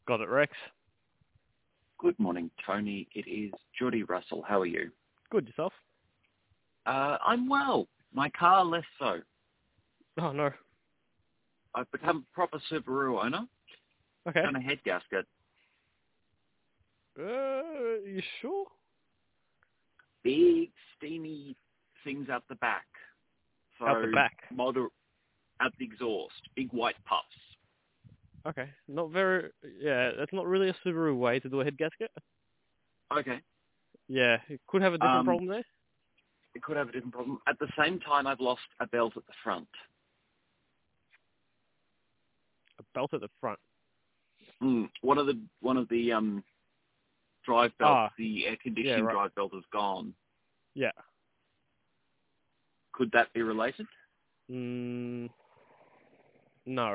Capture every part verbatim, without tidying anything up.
Got it, Rex. Good morning, Tony. It is Geordie Russell. How are you? Good, yourself? Uh, I'm well. My car less so. Oh, no. I've become a proper Subaru owner. Okay. Done a head gasket. Uh, you sure? Big, steamy things out the back. So Out the back. Moder- out the exhaust. Big white puffs. Okay. Not very... Yeah, that's not really a Subaru way to do a head gasket. Okay. Yeah, it could have a different Um, problem there. it could have a different problem. At the same time, I've lost a belt at the front. A belt at the front. Mm, one of the one of the um, drive Ah, belts, the air yeah, conditioning right. drive belt, is gone. Yeah. Could that be related? Mm, no.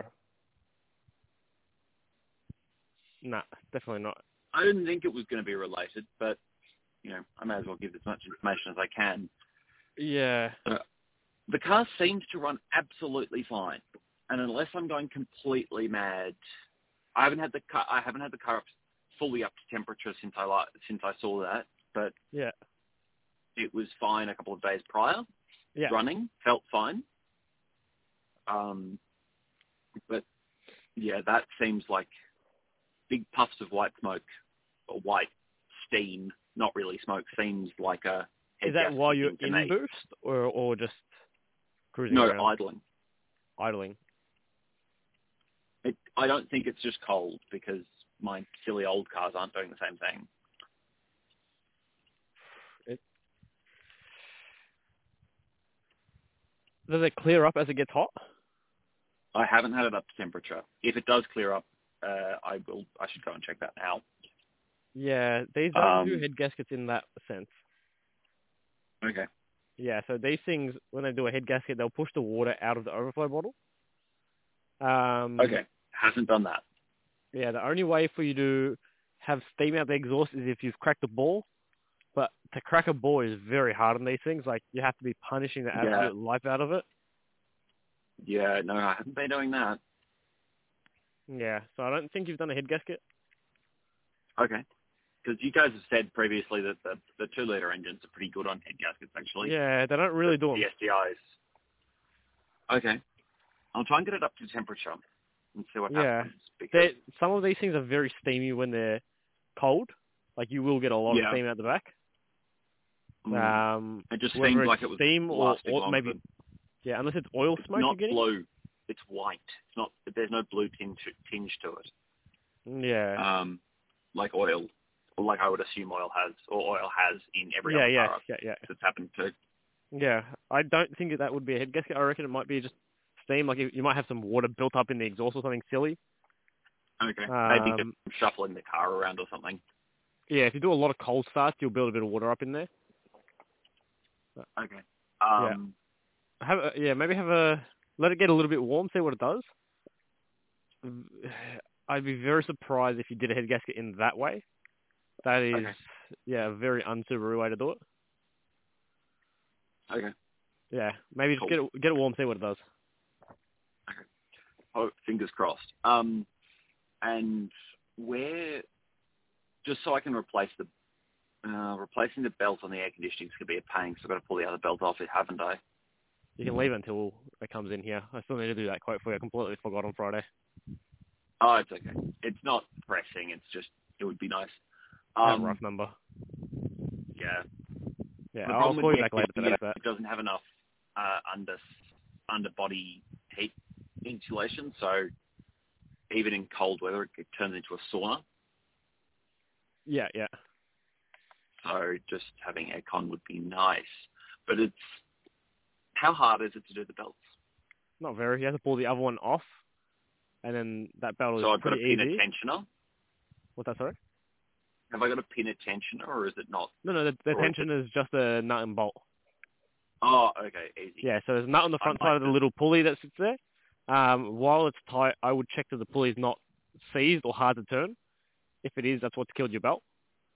Nah, definitely not. I didn't think it was going to be related, but, you know, I may as well give as much information as I can. Yeah. Uh, the car seems to run absolutely fine, and unless I'm going completely mad, I haven't had the car. I haven't had the car up, fully up to temperature since I li- since I saw that, but Yeah. it was fine a couple of days prior. Yeah. Running felt fine, um, but yeah, that seems like big puffs of white smoke or white steam, not really smoke, seems like a head Is that gasket while you're thing to in me. boost or, or just cruising No, around, idling. idling? It, I don't think it's just cold because my silly old cars aren't doing the same thing. It, does it clear up as it gets hot? I haven't had it up to temperature. If it does clear up, uh, I will. I should go and check that now. Yeah, these don't do Um, head gaskets in that sense. okay. Yeah, so these things, when they do a head gasket, they'll push the water out of the overflow bottle. Um, Okay. Hasn't done that. Yeah, the only way for you to have steam out the exhaust is if you've cracked a ball. But to crack a ball is very hard on these things. Like, you have to be punishing the Yeah. absolute life out of it. Yeah. No, I haven't been doing that. Yeah, so I don't think you've done a head gasket. Okay. Because you guys have said previously that the, the two-liter engines are pretty good on head gaskets, actually. Yeah, they don't really do The them. S D Is. Okay. I'll try and get it up to temperature and see what Yeah. happens. Because They, some of these things are very steamy when they're cold. Like, you will get a lot of yeah, steam out the back. mm, Um, it just whether seemed it's like it was steam or, lasting or longer maybe, than. yeah, unless it's oil It's smoke not you're getting. blue. It's white. It's not. There's no blue tinge tinge to it. Yeah. Um, like oil, or like I would assume oil has, or oil has in every Yeah, other yeah, car yeah, yeah. that's happened to. Yeah, I don't think that, that would be a head gasket. I reckon it might be just steam. Like, you, you might have some water built up in the exhaust or something silly. Okay, maybe just Um, shuffling the car around or something. yeah, if you do a lot of cold starts, you'll build a bit of water up in there. Okay. Yeah, Um, have a, yeah, maybe have a let it get a little bit warm, see what it does. I'd be very surprised if you did a head gasket in that way. That is, okay. yeah, a very un-Subaru way to do it. Okay. Yeah, maybe just Cool. get it, get it warm, see what it does. Okay. Oh, fingers crossed. Um, and where, just so I can replace the, uh, replacing the belt on the air conditioning is going to be a pain because I've got to pull the other belt off it, haven't I? You can leave it until it comes in here. I still need to do that quote for you. I completely forgot on Friday. Oh, it's okay. It's not pressing. It's just, it would be nice. I have a Um, rough number. yeah. Yeah, The I'll problem with call you the back later today is for that. it doesn't have enough uh, under underbody heat insulation, so even in cold weather, it, it turns into a sauna. Yeah, yeah. So just having aircon would be nice. But it's how hard is it to do the belts? Not very. You have to pull the other one off, and then that belt is So I've got pretty to pin a easy. tensioner. What's that, sorry? Have I got to pin a tensioner, or is it not? No, no, the, the Or is tension it? is just a nut and bolt. Oh, okay, easy. Yeah, so there's a nut on the I front might side of the just little pulley that sits there. Um, while it's tight, I would check that the pulley's not seized or hard to turn. If it is, that's what's killed your belt.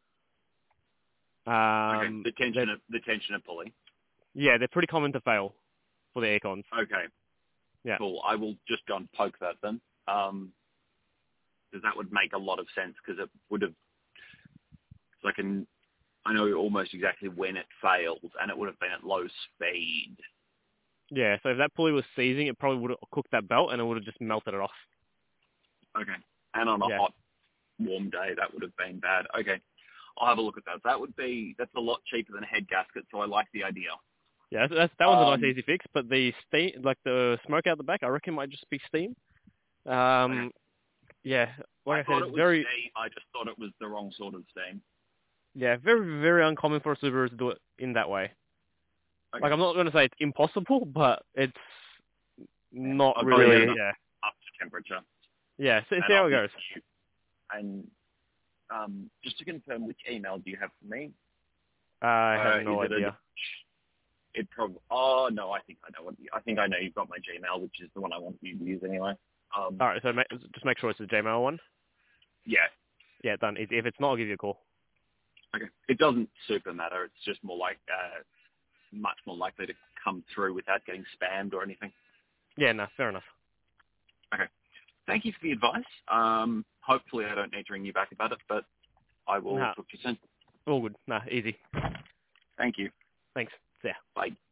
okay. Um, The they're- tensioner, the tensioner pulley. yeah, they're pretty common to fail for the aircons. Okay, Yeah. cool. I will just go and poke that then. Um, because that would make a lot of sense because it would have, so I can, I know almost exactly when it failed, and it would have been at low speed. Yeah, so if that pulley was seizing, it probably would have cooked that belt, and it would have just melted it off. Okay. And on a Yeah. hot, warm day, that would have been bad. Okay. I'll have a look at that. That would be, that's a lot cheaper than a head gasket, so I like the idea. Yeah, that's, that's, that one's a Um, nice easy fix, but the steam, like the smoke out the back, I reckon might just be steam. Um, Okay. yeah, like I, I said, thought it's it was very, steam. I just thought it was the wrong sort of steam. yeah, very, very uncommon for a Subaru to do it in that way. Okay. Like, I'm not going to say it's impossible, but it's Yeah. not I'll probably really, get it yeah. up to temperature. Yeah, see, And see how I'll it give goes. you- And um, just to confirm, which email do you have for me? I have Uh, no is it idea. a, it prob- oh, no, I think I know what you, I think I know you've got my Gmail, which is the one I want you to use anyway. Um, All right, so ma- just make sure it's the Gmail one. yeah. Yeah, done. If if it's not, I'll give you a call. Okay. It doesn't super matter. It's just more like, uh, much more likely to come through without getting spammed or anything. Yeah, no, fair enough. Okay. Thank you for the advice. Um, hopefully I don't need to ring you back about it, but I will Nah, talk to you soon. all good. Nah, easy. Thank you. Thanks. See ya. Bye.